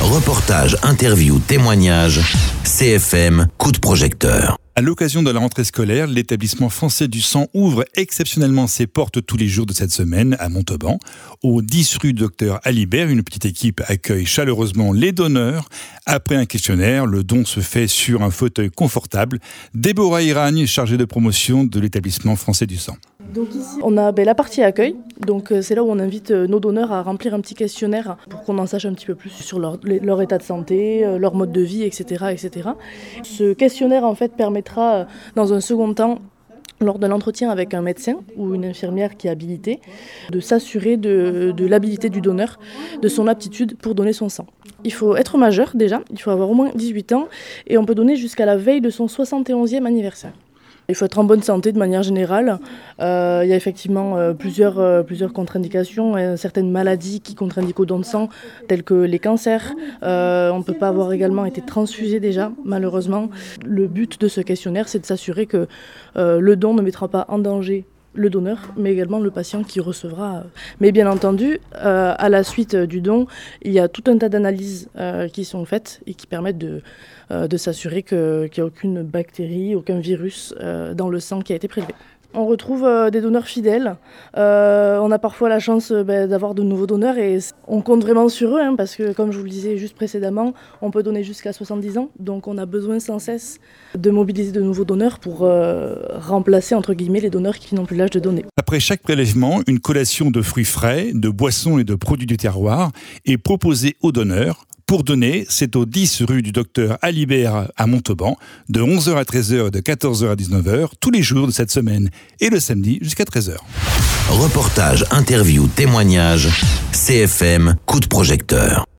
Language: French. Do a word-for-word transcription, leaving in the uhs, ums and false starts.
Reportage, interview, témoignage, C F M, coup de projecteur. À l'occasion de la rentrée scolaire, l'établissement français du sang ouvre exceptionnellement ses portes tous les jours de cette semaine à Montauban. Au dix rue Docteur Alibert, une petite équipe accueille chaleureusement les donneurs. Après un questionnaire, le don se fait sur un fauteuil confortable. Déborah Iragne, chargée de promotion de l'établissement français du sang. Donc ici, on a ben, la partie accueil. Donc c'est là où on invite nos donneurs à remplir un petit questionnaire pour qu'on en sache un petit peu plus sur leur, leur état de santé, leur mode de vie, et cetera, et cetera. Ce questionnaire en fait permettra, dans un second temps, lors de l'entretien avec un médecin ou une infirmière qui est habilitée, de s'assurer de, de l'habilité du donneur, de son aptitude pour donner son sang. Il faut être majeur déjà, il faut avoir au moins dix-huit ans et on peut donner jusqu'à la veille de son soixante et onzième anniversaire. Il faut être en bonne santé de manière générale. Euh, il y a effectivement euh, plusieurs, euh, plusieurs contre-indications, euh, certaines maladies qui contre-indiquent au don de sang, telles que les cancers. Euh, on ne peut pas avoir également été transfusé déjà, malheureusement. Le but de ce questionnaire, c'est de s'assurer que euh, le don ne mettra pas en danger le donneur, mais également le patient qui recevra. Mais bien entendu, euh, à la suite du don, il y a tout un tas d'analyses euh, qui sont faites et qui permettent de, euh, de s'assurer que, qu'il n'y a aucune bactérie, aucun virus euh, dans le sang qui a été prélevé. On retrouve euh, des donneurs fidèles. Euh, on a parfois la chance euh, bah, d'avoir de nouveaux donneurs et on compte vraiment sur eux hein, parce que, comme je vous le disais juste précédemment, on peut donner jusqu'à soixante-dix ans. Donc on a besoin sans cesse de mobiliser de nouveaux donneurs pour euh, remplacer entre guillemets les donneurs qui n'ont plus l'âge de donner. Après chaque prélèvement, une collation de fruits frais, de boissons et de produits du terroir est proposée aux donneurs. Pour donner, c'est au dix rue du Docteur Alibert à Montauban, de onze heures à treize heures et de quatorze heures à dix-neuf heures, tous les jours de cette semaine, et le samedi jusqu'à treize heures. Reportage, interview, témoignage, C F M, coup de projecteur.